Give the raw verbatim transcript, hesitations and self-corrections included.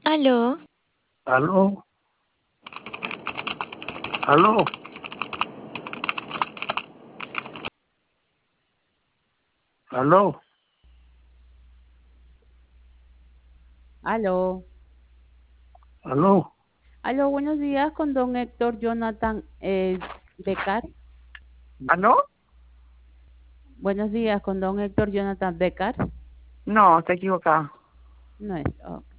Aló, Aló, aló, aló, Aló. aló. Aló, buenos días con don Héctor Jonathan eh, Becar. ¿Aló? Buenos días con don Héctor Jonathan Becar. No, está equivocado. No es, ok.